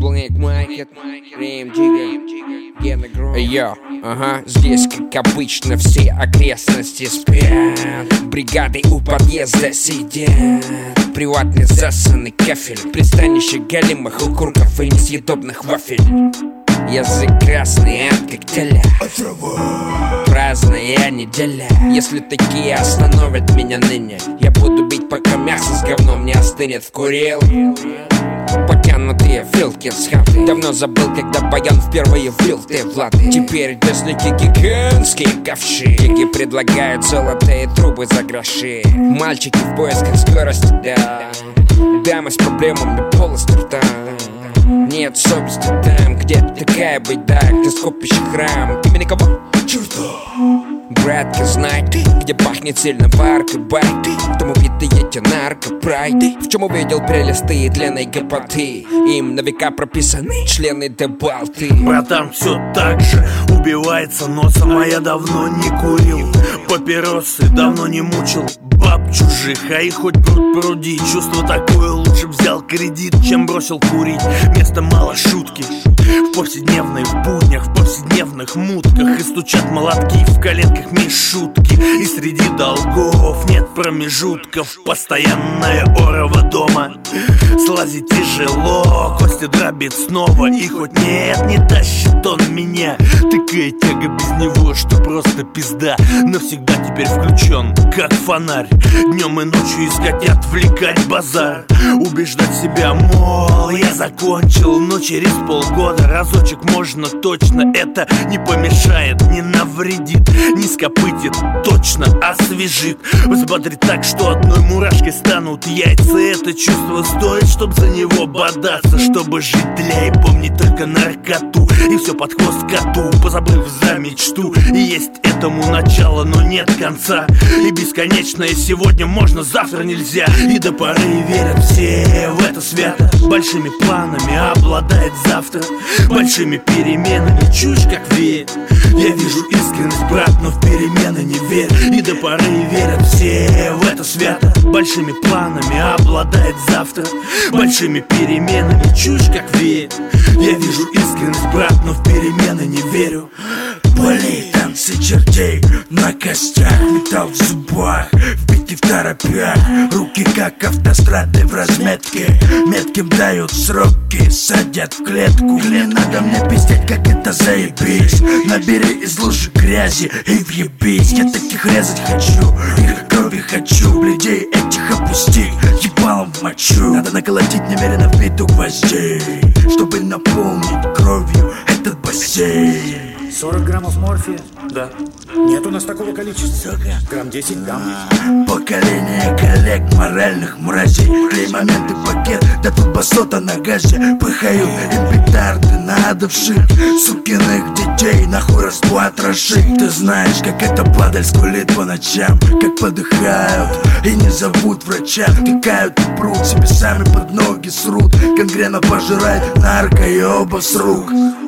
Black Market, Рэм Джига, Гена Гром. Йо, ага, здесь как обычно все окрестности спят. Бригады у подъезда сидят. Приватный засанный кафель, пристанище голимых укурков и несъедобных вафель. Язык красный от коктейля, праздная неделя. Если такие остановят меня ныне, я буду бить, пока мясо с говном не остынет в курилке. Потянутые филки с хаты. Давно забыл, когда баян впервые влил ты в латы. Теперь десныки гигантские ковши. Гиги предлагают золотые трубы за гроши. Мальчики в поисках скорости, да. Дамы с проблемами полости рта. Нет совести там, где такая байда. Ты скопище храм. Имени кого? Черта. Братка, знай ты, где пахнет сильно варка, бай ты. В том убитые те наркопрайды. В чем увидел прелесты и длинной гопоты. Им на века прописаны члены да болты. Братан, все так же убивается носом, а я давно не курил папиросы, давно не мучил баб чужих, а их хоть пруд пруди. Чувство такое, лучше взял кредит, чем бросил курить. Места мало шутки в повседневной, в буднях, в повседневных мутках. И стучат молотки в коленках мишутки. И среди долгов нет промежутков. Постоянная орова дома. Слазить тяжело, кости дробит снова. И хоть нет, не тащит он меня. Такая тяга без него, что просто пизда. Навсегда теперь включен, как фонарь. Днем и ночью искать и отвлекать базар. Убеждать себя, мол, я закончил. Но через полгода разочек можно точно. Это не помешает, не навредит, не скопытит, точно освежит. Взбодрит так, что одной мурашкой станут яйца. Это чувство стоит, чтоб за него бодаться. Чтобы жить для и помнить только наркоту. И все под хвост коту, позабыв за мечту. И есть этому начало, но нет конца. И бесконечное сегодня можно, завтра нельзя. И до поры верят все в это свято. Большими планами обладает завтра. Большими переменами, чушь как веет. Я вижу искренность, брат, но в перемены не верь. И до поры верят все в это свято. Большими планами обладает завтра. Большими переменами, чушь как веет. Я вижу искренность, брат, но в перемены не верю. Боли, танцы чертей на костях, металл в зубах, вбитый в торопях. Руки как автострады в разметке. Метким дают сроки, садят в клетку. Не надо мне пиздеть, как это заебись. Набери из лужи грязи и въебись. Я таких резать хочу, их крови хочу. Людей этих опустить ебалом в мочу. Надо наколотить немерено в биту гвоздей, чтобы наполнить кровью этот бассейн. 40 граммов морфия? Да. Нет у нас такого количества. Грамм 10 дам. Поколение коллег, моральных мразей. Клей моменты пакет, да тут басота на газе. Пыхают им петарды, надо вшить сукиных детей, нахуй расплатрошить. Ты знаешь, как эта падаль скулит по ночам, как подыхают и не зовут врача. Тыкают и прут, себе сами под ноги срут. Гангрена пожирает нарко и оба с рук.